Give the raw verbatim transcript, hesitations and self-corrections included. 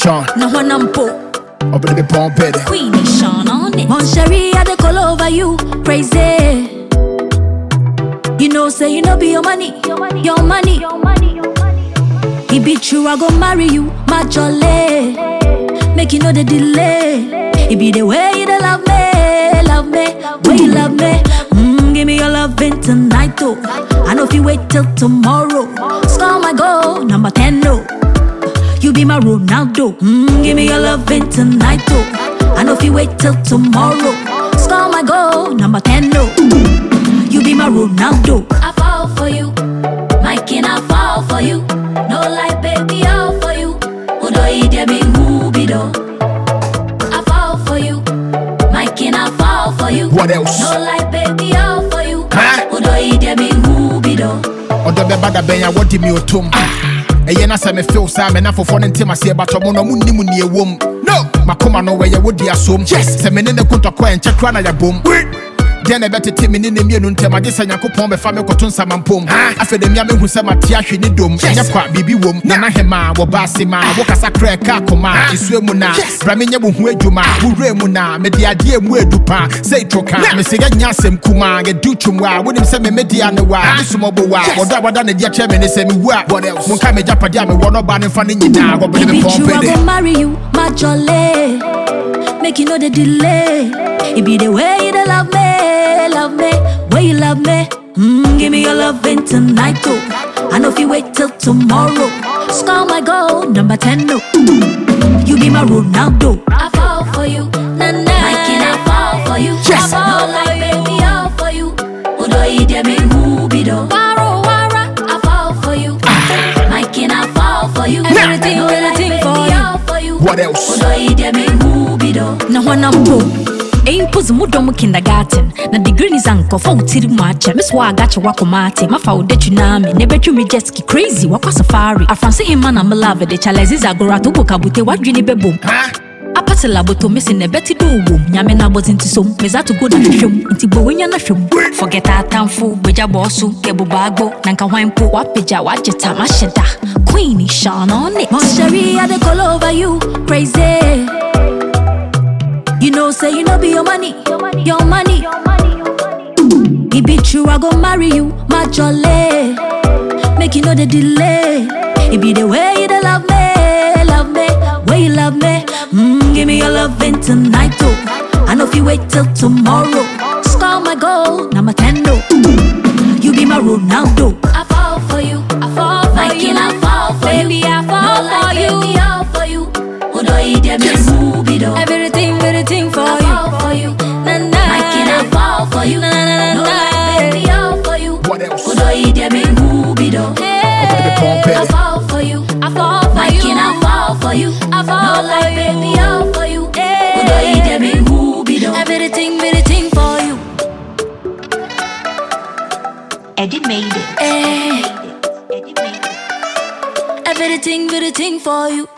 Sean. No one I'm po. Open the pump it. Queenie Sean on it. Mon Cherie, I dey call over you, crazy. You know, say you know be your money, your money, your money. Your money, your money. It be true, I go marry you, my jolly. Make you know the delay. It be the way you dey love me, love me, way you love me. Mm, give me your loving tonight, though. I know if you wait till tomorrow. Score my goal, number ten, no. You be my Ronaldo. Mm, give me your loving tonight, though. I know if you wait till tomorrow. Score my goal, number ten, no. You be my Ronaldo. I fall for you, my king, I fall for you. No lie, baby, all for you. Udo ide me hubido. I fall for you, my king, I fall for you. What else? No lie, baby, all for you. Huh? Udo ide me hubido. Odo be bada benya what me otum. Eye na se me feel sa me na fofo ne ntem ase ba to mo no munni mu ne ewom. No, makoma no we ye wodi asom. Yes, se me ne ne kontokwa en chekra na ya bom. Then I better take me in the Mian Tema, this and Yakupon, my family cotton salmon pom. After the Yaman who said my Tiashi ni dome, Yapa, baby womb, Nana Hema, Wabasima, Wakasa crack, Kakoma, Iswemuna, Braminia Wujuma, Uremuna, Media dear Muedupa, say Troka, Messiah Yasem Kuma, get Duchumwa, wouldn't send me Mediana, Sumoboa, or that one the dear chairman is semi what else? Mukame Japadam, one of Banning Fanny now, what be the pump? I go marry you, my jolly. Make you know the delay. It be the way you love me, love me, way you love me. Mm, give me your loving tonight, too. I know if you wait till tomorrow. Score my goal, number ten, no. You be my Ronaldo. I fall for you, na na. My king, I fall for you. Yes. I fall like baby, all for you. Udo ide me hubido. Waro wara, I fall for you. My king, I fall for you. Everything, everything for you. What else? Udo ide me hubido. Na wana mpo. Ain't pose mudomu kindergarten. Na degree ni zanko fa utiri mwache. Miss wa agache wako mate. Mafa udechu nami. Nebetu mi jet ski crazy wakwa safari. Afansi hima na malave de chalezi agora tubo kabute wadwini bebom. Apate laboto missing ne beti do wom. Nyame na bozi nti som. Meza to go na shum. Inti bo wenya na shum. Forget our tanfu. Beja bosu. Kebu bagbo. Nanka waimpo. Wapeja wajeta masheda. Queenie Sean on it. Mon Cherie, I dey call over you. Crazy. You know, say you know be your money, your money, your money. Your money, your money. It be true, I go marry you, my jolly. Make you know the delay. It be the way you love me, love me, way you love me. Mm, give me your loving tonight, too. I know if you wait till tomorrow. Score my goal, number ten, no. You be my Ronaldo. I fall for you, I fall for my you. King, I fall for baby, you. I fall no, for like you. Baby, all for you. Udo ide me hubido. Everything, everything for I you. I fall for you. Na na. My king, I fall for you. Na na na. No like baby, all for you. What else? Udo ide me hubido. I fall for you. I fall for my you. My king, I fall for you. I fall no like baby, all for you. Udo ide me hubido. Everything, everything for you. Eddie made it. Hey. Eddie made it. Everything, everything for you.